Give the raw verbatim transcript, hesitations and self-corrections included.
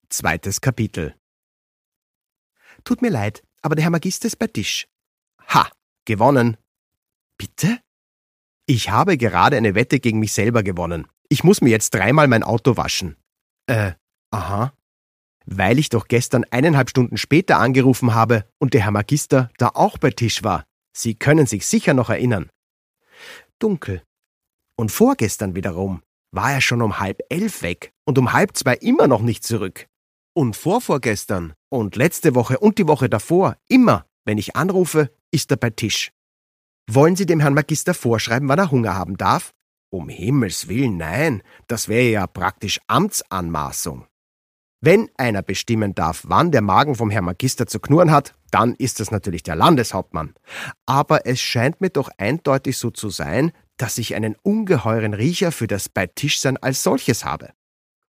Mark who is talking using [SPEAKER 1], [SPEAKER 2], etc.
[SPEAKER 1] Zweites Kapitel. Tut mir leid, aber der Herr Magister ist bei Tisch. Ha, gewonnen. Bitte? Ich habe gerade eine Wette gegen mich selber gewonnen. Ich muss mir jetzt dreimal mein Auto waschen. Äh, aha. Weil ich doch gestern eineinhalb Stunden später angerufen habe und der Herr Magister da auch bei Tisch war. Sie können sich sicher noch erinnern. Dunkel. Und vorgestern wiederum war er schon um halb elf weg und um halb zwei immer noch nicht zurück. Und vorvorgestern und letzte Woche und die Woche davor, immer, wenn ich anrufe, ist er bei Tisch. Wollen Sie dem Herrn Magister vorschreiben, wann er Hunger haben darf? Um Himmels Willen, nein, das wäre ja praktisch Amtsanmaßung. Wenn einer bestimmen darf, wann der Magen vom Herrn Magister zu knurren hat, dann ist das natürlich der Landeshauptmann. Aber es scheint mir doch eindeutig so zu sein, dass ich einen ungeheuren Riecher für das Beitischsein als solches habe.